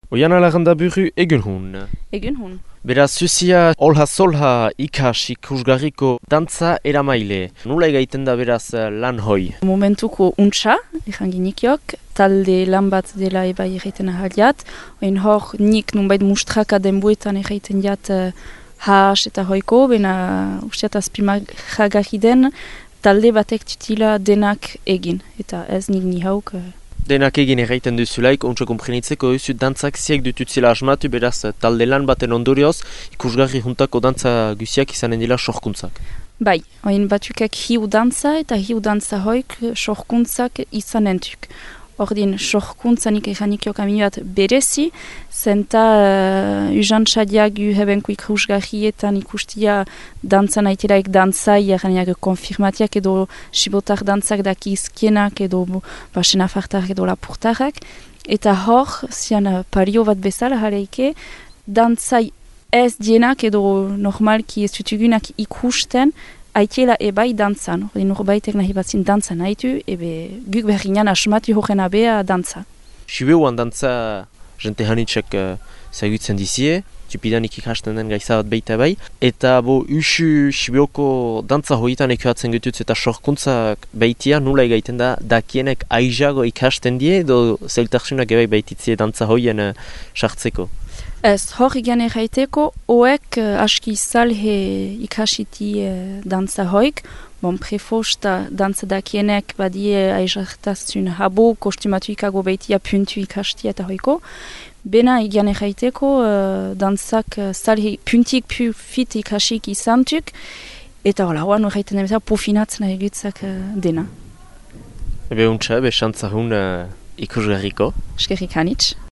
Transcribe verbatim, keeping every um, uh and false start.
Oian alaganda buru egun hun. Egun hun. Beraz, zuzia olha-solha ikas ikusgarriko dantza eramaile. Nula egaiten da beraz lan hoi? Momentuko untsa, erranginikiok, talde lan bat dela eba erraiten ahaliat. Oin hor, nik nunbait mustraka denbuetan erraiten jat uh, haas eta hoiko, bena usteat azpimagarri den, talde batek titila denak egin. Eta ez nik ni hauk... Uh, Denak egin erraiten duzulaik, ontsa komprenitzeko duzu dantzak ziek dututzila asmatu, beraz talde lan baten ondorioz, ikusgarri juntako dantza guziak izanen dira sorkuntzak. Bai, oin batukak hiu dantza eta hiu dantza hoik sorkuntzak izanentuk. Ordin, sorkuntzanik eranikio kamioat berezi, zenta uh, ujantzadiak uhebenko ikusgarrietan ikustia dantza naitelaik dantzai, eraniak konfirmatiak edo sibotar dantzak daki izkienak edo basen afartar edo lapurtarrak. Eta hor, zian uh, pario bat bezala jareike, dantzai ez dienak edo normalki ez dutugunak ikusten, haitiela ebai dantzan, hori norbaitek nahi batzin dantzan haitu, ebe guk berriñan asmatu horren abea dantza. Sibeuan dantza jente hanitzak uh, zagutzen dizie, tupidanik ikasten den gaizabat beita bai, eta bo usu Sibeuko dantza hoietan ekuatzen gututz eta sorkuntzak baitia nula egaiten da dakienek aizago ikasten die, edo zeltarsunak ebai baititzie dantza hoien uh, sartzeko. Ez, hor egan erraiteko, hoek uh, aski salhe ikasiti uh, dantza hoik, bon prefosta dantza dakienek badie aizartazun habo, kostumatu ikago baitia puntu ikasti eta hoiko, bena egan erraiteko uh, dantzak uh, salhe puntik pu fit ikasik izantuk, eta hola, hoan erraiten demeta pofinatzen egutzak uh, dena. Ebe untsa, ebe xantzahun uh, ikusgarriko. Eskerrik hanitz.